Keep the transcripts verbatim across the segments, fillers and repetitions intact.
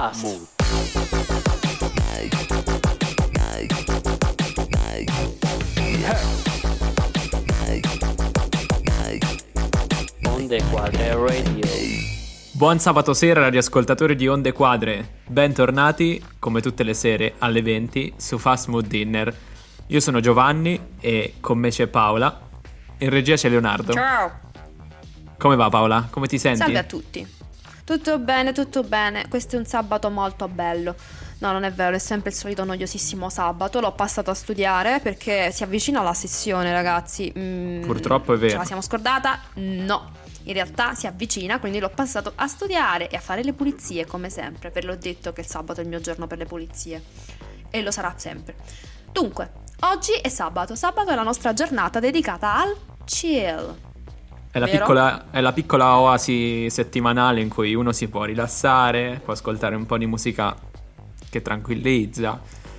Fast Mood. Onde Quadre Radio. Buon sabato sera radioascoltatori di Onde Quadre, bentornati come tutte le sere alle venti su Fast Mood Dinner. Io sono Giovanni e con me c'è Paola, in regia c'è Leonardo. Ciao! Come va Paola? Come ti senti? Salve a tutti. Tutto bene, tutto bene. Questo è un sabato molto bello. No, non è vero, è sempre il solito noiosissimo sabato. L'ho passato a studiare perché si avvicina la sessione, ragazzi. Mm, Purtroppo è vero. Ce la siamo scordata? No. In realtà si avvicina, quindi l'ho passato a studiare e a fare le pulizie, come sempre. Ve l'ho detto che il sabato è il mio giorno per le pulizie. E lo sarà sempre. Dunque, oggi è sabato. Sabato è la nostra giornata dedicata al chill. È la, Vero? piccola, è la piccola oasi settimanale in cui uno si può rilassare, può ascoltare un po' di musica che tranquillizza.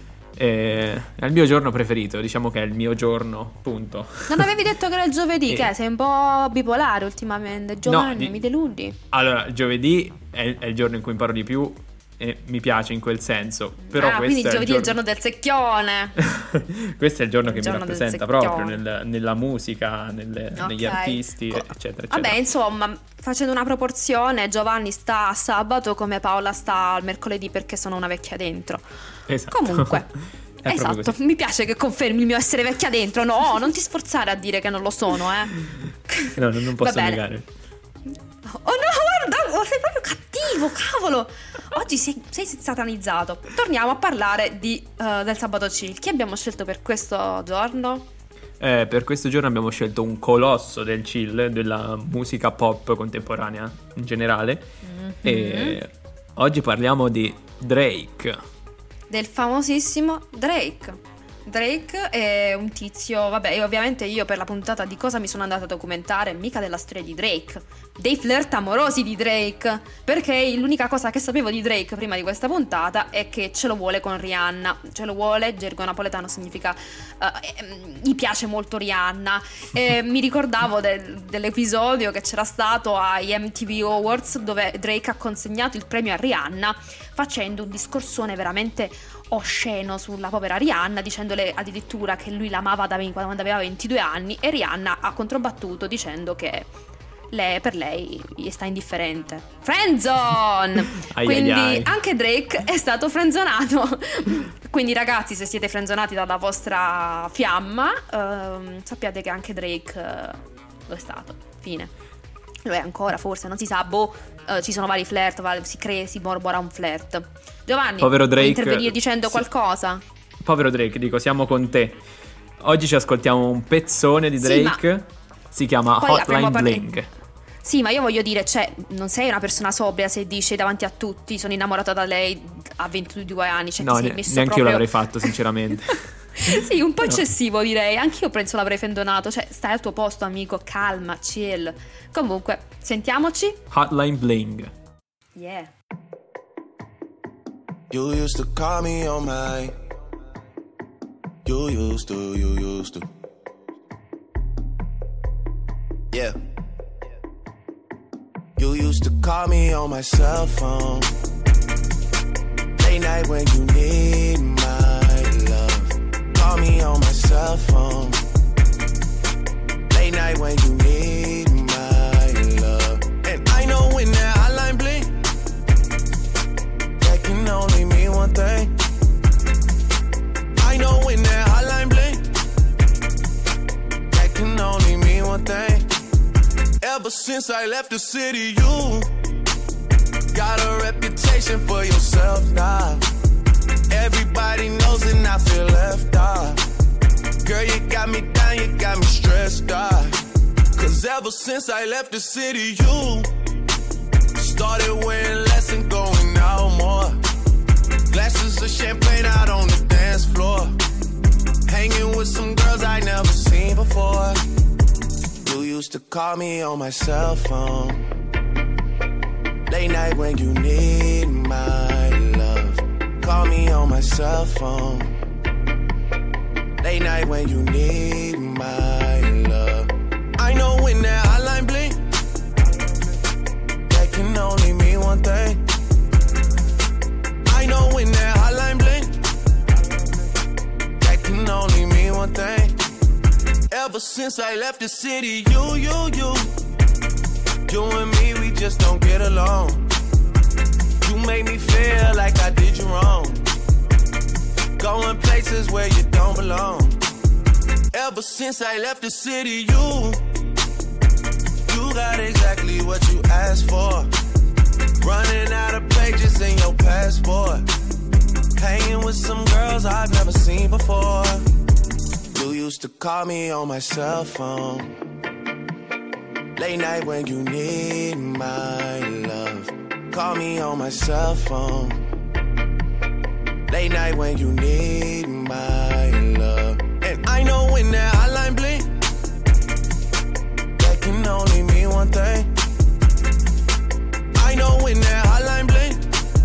E è il mio giorno preferito, diciamo che è il mio giorno, punto. Non avevi detto che era il giovedì, E- che sei un po' bipolare ultimamente. Giovanni, di- mi deludi. Allora, giovedì è, è il giorno in cui imparo di più e mi piace in quel senso. Però ah, quindi questo il è il giovedì è il giorno... giorno del secchione. questo è il giorno Il che giorno mi del rappresenta secchione. proprio nel- nella musica, nelle- Ok. negli artisti, Co- eccetera, eccetera. Vabbè, insomma, facendo una proporzione, Giovanni sta a sabato come Paola sta al mercoledì perché sono una vecchia dentro. Esatto. Comunque, È proprio esatto, così. mi piace che confermi il mio essere vecchia dentro. No, non ti sforzare a dire che non lo sono, eh. No, non non posso Va bene. negare. Oh no, guarda, oh, sei proprio cattivo, cavolo. Oggi sei, sei satanizzato. Torniamo a parlare di, eh, del sabato chill. Chi abbiamo scelto per questo giorno? Eh, per questo giorno abbiamo scelto un colosso del chill, della musica pop contemporanea in generale. E oggi parliamo di Drake. Del famosissimo Drake. Drake è un tizio, vabbè, e ovviamente io per la puntata di cosa mi sono andata a documentare, mica della storia di Drake, dei flirt amorosi di Drake, perché l'unica cosa che sapevo di Drake prima di questa puntata è che ce lo vuole con Rihanna, ce lo vuole, gergo napoletano significa uh, eh, gli piace molto Rihanna, e mi ricordavo del- dell'episodio che c'era stato ai M T V Awards dove Drake ha consegnato il premio a Rihanna facendo un discorsone veramente osceno sulla povera Rihanna, dicendole addirittura che lui l'amava da quando aveva ventidue anni, e Rihanna ha controbattuto dicendo che lei, per lei gli sta indifferente. Friendzone! Ai, Quindi ai, ai. anche Drake è stato friendzonato. Quindi ragazzi, se siete friendzonati dalla vostra fiamma, ehm, sappiate che anche Drake eh, lo è stato. Fine. Lo è ancora, forse, non si sa, boh, eh, ci sono vari flirt, vari- si crea, si morbora un flirt. Giovanni, Povero vuoi Drake, intervenire dicendo sì. qualcosa? Povero Drake, dico, siamo con te. Oggi ci ascoltiamo un pezzone di Sì, Drake. Si chiama Poi apriamo Hotline a parli- Bling. Sì, ma io voglio dire, cioè, non sei una persona sobria se dici davanti a tutti sono innamorata da lei a ventidue anni, cioè No, ti sei ne- messo neanche io proprio... l'avrei fatto, sinceramente. Sì, un po' No. eccessivo direi, anch'io penso l'avrei fendonato, cioè stai al tuo posto amico, calma, chill. Comunque, sentiamoci. Hotline Bling. Yeah. You used to call me on my. You used to, you used to. Yeah. You used to call me on my cell phone. Late night when you need my love. Call me on my cell phone. Late night when you need my love. And I know when that hotline blink, that can only mean one thing. I know when that hotline blink, that can only mean one thing. Ever since I left the city, you got a reputation for yourself now. Everybody knows and I feel left out. Girl, you got me down, you got me stressed out. Cause ever since I left the city, you started wearing less and going out more. Glasses of champagne out on the dance floor. Hanging with some girls I never seen before. You used to call me on my cell phone. Late night when you need my love. Call me on my cell phone. Late night when you need my love. I know when that hotline blink, that can only mean one thing. since I left the city, you, you, you You and me, we just don't get along. You make me feel like I did you wrong. Going places where you don't belong. Ever since I left the city, you You got exactly what you asked for. Running out of pages in your passport. Hanging with some girls I've never seen before. You used to call me on my cell phone. Late night when you need my love. Call me on my cell phone. Late night when you need my love. And I know when that hotline blink, that can only mean one thing. I know when that hotline blink,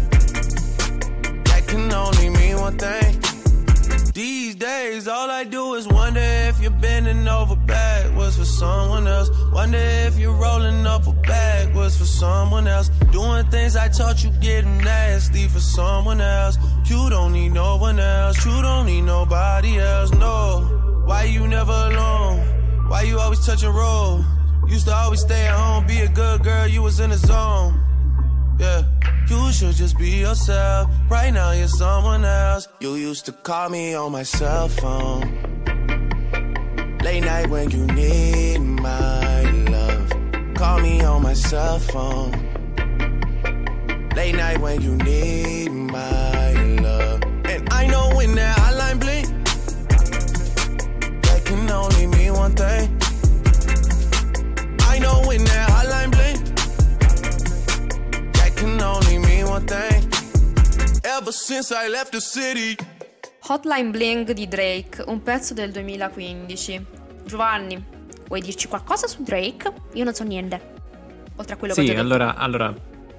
that can only mean one thing. These days, all I do is wonder if you're bending over backwards for someone else. Wonder if you're rolling up a backwards for someone else. Doing things I taught you, getting nasty for someone else. You don't need no one else. You don't need nobody else, no. Why you never alone? Why you always touch and roll? Used to always stay at home, be a good girl, you was in the zone. Yeah, you should just be yourself. Right now you're someone else. You used to call me on my cell phone. Late night when you need my love. Call me on my cell phone. Late night when you need my love. And I know when that hotline blink, that can only mean one thing. I know when that hotline blink, can only mean one thing. Ever since I left the city. Hotline Bling di Drake, un pezzo del duemilaquindici. Giovanni, vuoi dirci qualcosa su Drake? Io non so niente, oltre a quello sì, che ho detto. allora, allora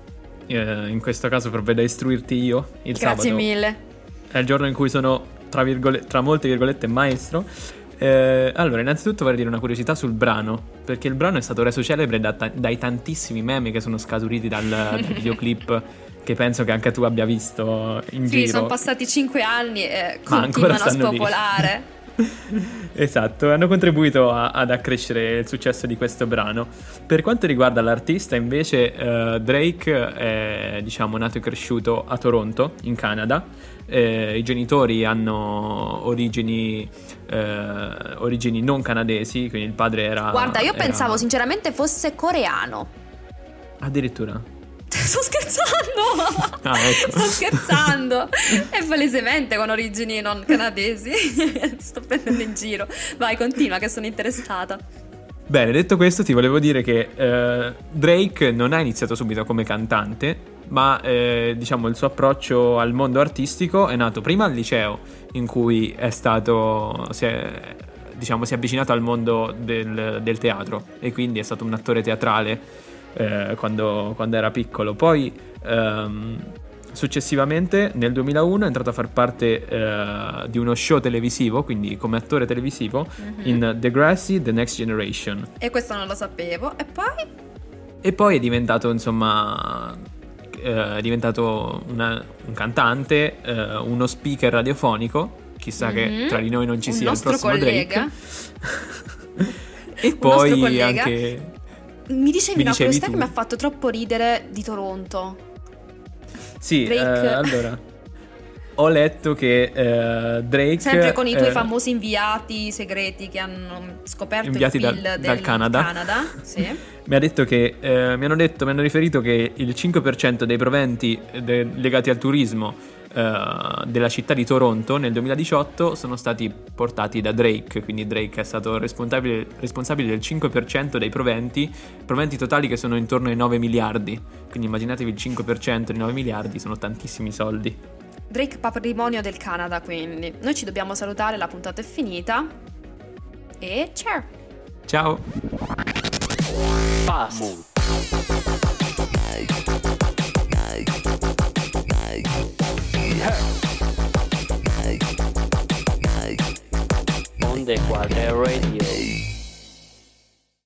eh, in questo caso provvedo a istruirti io. Il Grazie sabato mille. è il giorno in cui sono, tra, virgole, tra molte virgolette, maestro. Eh, allora, innanzitutto vorrei dire una curiosità sul brano, perché il brano è stato reso celebre da ta- dai tantissimi meme che sono scaturiti dal, dal videoclip, che penso che anche tu abbia visto in sì, giro. Sì, sono passati cinque anni e Ma continuano a spopolare. Esatto, hanno contribuito a, ad accrescere il successo di questo brano. Per quanto riguarda l'artista, invece, uh, Drake è, diciamo, nato e cresciuto a Toronto, in Canada. Eh, I genitori hanno origini eh, origini non canadesi, quindi il padre era... Guarda, io era... pensavo sinceramente fosse coreano. Addirittura? Sto scherzando! Ah, ecco. Sto scherzando! È palesemente con origini non canadesi. Ti sto prendendo in giro. Vai, continua che sono interessata. Bene, detto questo ti volevo dire che eh, Drake non ha iniziato subito come cantante, ma eh, diciamo il suo approccio al mondo artistico è nato prima al liceo, in cui è stato si è, diciamo si è avvicinato al mondo del, del teatro, e quindi è stato un attore teatrale eh, quando, quando era piccolo. Poi ehm, successivamente nel duemilauno è entrato a far parte eh, di uno show televisivo, quindi come attore televisivo, mm-hmm. in Degrassi The Next Generation. E questo non lo sapevo. E poi? E poi è diventato, insomma, eh, è diventato una, un cantante, eh, uno speaker radiofonico. Chissà mm-hmm. che tra di noi non ci un sia il prossimo collega. Drake. E poi anche... Mi dicevi mi una dicevi curiosità tu. che mi ha fatto troppo ridere di Toronto. Sì, Drake... eh, allora ho letto che eh, Drake, sempre con i tuoi eh, famosi inviati segreti che hanno scoperto inviati il dal, P I L dal del Canada, Canada sì. Mi ha detto che eh, mi hanno detto, mi hanno riferito che il cinque per cento dei proventi de- legati al turismo eh, della città di Toronto nel duemiladiciotto sono stati portati da Drake, quindi Drake è stato responsabile, responsabile del cinque per cento dei proventi, proventi totali che sono intorno ai nove miliardi, quindi immaginatevi il cinque per cento di nove miliardi, sono tantissimi soldi. Drake patrimonio del Canada, quindi. Noi ci dobbiamo salutare, la puntata è finita. E ciao. Ciao. Fast. Onde Quadre Radio.